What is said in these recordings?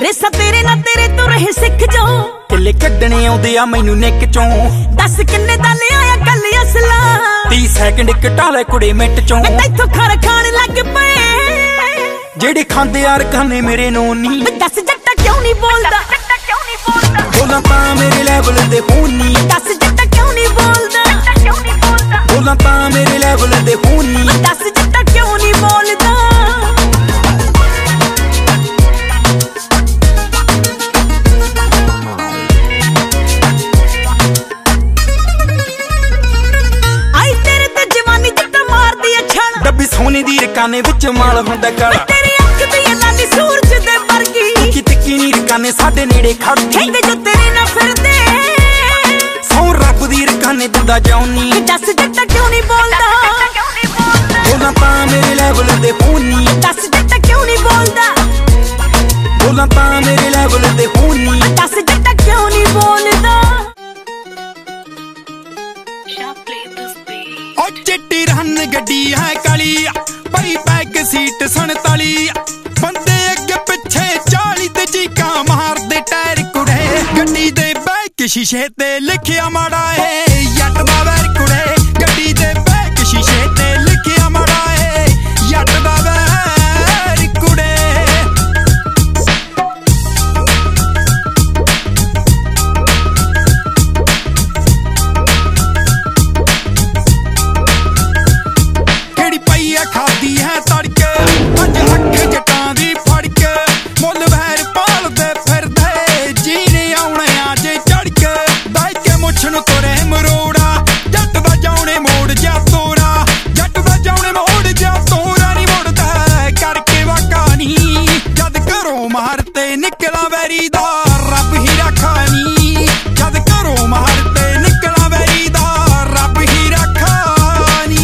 रेसा तेरे ना तेरे तो रहे सिख जो किले कड्डने आउंदे आ मैनू निक चों दस किन्ने दा ले आया गल असला 30 सैकंड कटाले कुड़े मिंट चों तैथों खार खान लग पे जेड़े खांदे यार खाने मेरे नोनी दस जट्टा क्यों नहीं बोलदा बोला तां मेरे लेवल दे खूनी दस जट्टा क्यों नहीं बोलदा बोला तां मेरे लेवल दे खूनी दस जट्टा क्यों नहीं बोलदा आई तेरे ते जवानी जट्टा मार दी छण डब्बी सोने दी रकाने विच माल हुंदा काला तेरी अख दी लाली सूरज दे वर्गी की तिक्की नी रकाने साडे नेड़े खड़दी ठेंगे जो तेरे ना फिरदे सौ रब दी रकाने दिंदा जाऊनी दस जट्टा क्यों नहीं बोलदा बोला तां मेरे लेवल दे खूनी दस जट्टा क्यों नहीं बोलदा बोला तां मेरे लेवल दे खूनी दस जट्टा क्यों नहीं बोलदा ओ चिट्टी रन गड्डी है काली पई बैक सीट 47 बंदे अगे पिछे 40 ते चीका मार दे टायर कुड़े गड्डी दे बैक शीशे ते लिखिया माड़ा है जट दा वैर कुड़े गड्डी दे बैक शीशे ते लिखिया माड़ा है जट दा वैर कुड़े केड़ी पईया खादी है तड़के अज अख जटां दी फड़ के मुल वैर पाल दे फिरदे जीने आउणे अज चढ़ के दाई के मुछ नूं तुरे मरोड़ा जट दा जाउणे मोड़ जा तोरा जट दा जाउणे मोड़ जा तोरा नी मुड़दा करके वाका नी जद घरों मारते निकला वैरी दा रब ही रखा नी जद घरों मारते निकला वैरी दा रब ही रखा नी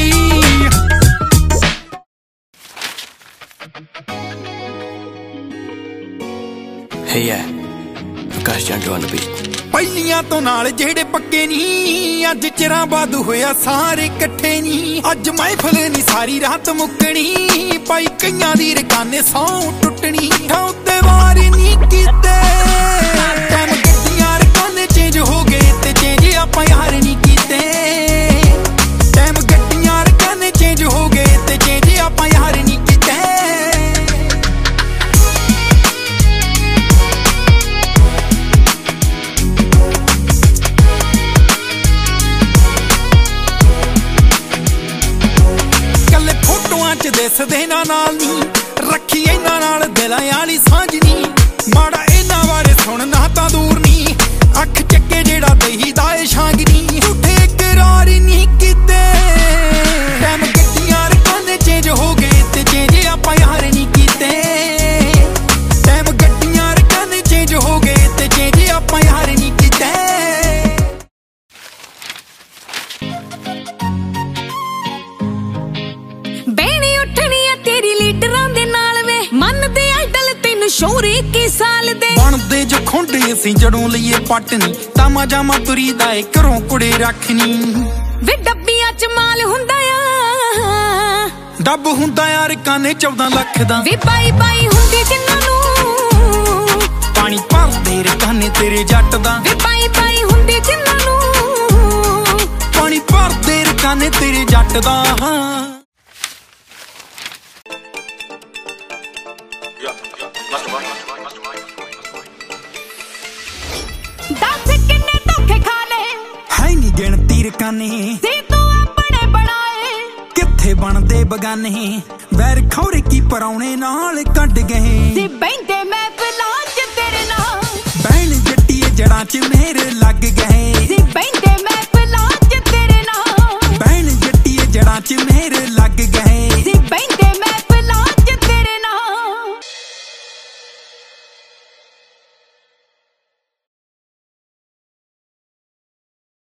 Hey yeah, Akash Jandu on the beat. ਪਹਿਲੀਆਂ ਤੋਂ ਨਾਲ ਜਿਹੜੇ ਪੱਕੇ ਨਹੀਂ ਅੱਜ ਚਿਰਾਂ ਬਾਅਦ ਹੋਇਆ ਸਾਰੇ ਇਕੱਠੇ ਨਹੀਂ ਅੱਜ ਮਹਿਫਲ ਨਹੀਂ ਸਾਰੀ ਰਾਤ ਮੁੱਕਣੀ ਪਾਈ ਕਈਆਂ ਦੀ ਰਕਾਨੇ ਸੌਂ ਟੁੱਟਣੀ ਉੱਤੇ ਵਾਰ ਨਹੀਂ ਕੀਤੇ ਟਾਈਮ ਗੱਡੀਆਂ ਰਕਾਨੇ ਚੇਂਜ ਹੋ ਗਏ ਤੇ ਚੇਂਜ ਆਪਾਂ ਯਾਰ ਨਹੀਂ ਕੀਤੇ ਟਾਈਮ ਗੱਡੀਆਂ ਰਕਾਨੇ ਚੇਂਜ ਹੋ ਗਏ ਤੇ ਚੇਂਜ ਆਪਾਂ ਯਾਰ ਨਹੀਂ ਕੀਤੇ ਦਿਸਦੇ ਨਾ ਨਾਲ ਨੀ ਰੱਖੀ ਇਹਨਾਂ ਨਾਲ ਦਿਲਾਂ ਵਾਲੀ ਸਾਂਝ ਨੀ ਮਾੜਾ ਇਹਨਾਂ ਬਾਰੇ ਸੁਣਨਾ ਤਾਂ ਦੂਰ ਨੀ ਅੱਖ ਚੱਕੇ ਜਿਹੜਾ ਦਹੀਦਾ ਏ ਛਾਂਗ ਨੀ ਝੂਠੇ ਇਕਰਾਰ ਨੀ ਕੀਤੇ ਟਾਈਮ ਗੱਡੀਆਂ ਰਕਾਨੇ ਚੇਂਜ ਹੋ ਗਏ ਤੇ ਚੇਂਜ ਆਪਾਂ ਯਾਰ ਨੀ ਕੀਤੇ ਟਾਈਮ ਗੱਡੀਆਂ ਰਕਾਨੇ ਚੇਂਜ ਹੋ ਗਏ ਤੇ ਚੇਂਜ ਆਪਾਂ ਯਾਰ ਨੀ ਕੀਤੇ ਸ਼ੋਰੇ ਕੀ ਸਾਲ ਦੇ ਬਣਦੇ ਜੋ ਖੁੰਡੇ ਅਸੀਂ ਜੜੋਂ ਲਈਏ ਪਟਨੀ ਤਾਮਾ ਜਾਮਾ ਤੁਰੀ ਦਾ ਏ ਘਰੋਂ ਕੁੜੇ ਰੱਖਣੀ ਵੇ ਡੱਬੀਆਂ ਚ ਮਾਲ ਹੁੰਦਾ ਆ ਡੱਬ ਹੁੰਦਾ ਯਾਰ ਕਾਨੇ 14 ਲੱਖ ਦਾ ਵੇ ਬਾਈ ਬਾਈ ਹੁੰਦੀ ਜਿੰਨਾਂ ਨੂੰ ਪਾਣੀ ਭਰਦੇ ਰਕਾਨੇ ਤੇਰੇ ਜੱਟ ਦਾ ਵੇ ਬਾਈ ਬਾਈ ਹੁੰਦੀ ਜਿੰਨਾਂ ਨੂੰ ਪਾਣੀ ਭਰਦੇ ਰਕਾਨੇ ਤੇਰੇ ਜੱਟ ਦਾ ਦਸ ਕਿੰਨੇ ਧੋਖੇ ਖਾ ਲਏ ਹੈ ਨੀ ਗਿਣਤੀ ਰਕਾਨੇ ਸੀ ਤੂੰ ਆਪਣੇ ਬਣਾਏ ਕਿੱਥੇ ਬਣਦੇ ਬਗਾਨੇ ਵੈਰ ਖੌਰੇ ਕੀ ਪਰਾਉਣੇ ਨਾਲ ਕੱਢ ਗਏ ਸੀ ਬੈਂਦੇ ਮੈਂ ਬਲਾਂ ਚ ਤੇਰੇ ਨਾਲ ਬਹਿਣ ਜੱਟੀਏ ਜੜਾਂ ਚ ਮੇਰੇ ਲੱਗ ਗਏ ਸੀ ਬੈਂਦੇ ਮੈਂ ਬਲਾਂ ਚ ਤੇਰੇ ਨਾਲ ਬਹਿਣ ਜੱਟੀਏ ਜੜਾਂ ਚ ਮੇਰੇ ਲੱਗ ਗਏ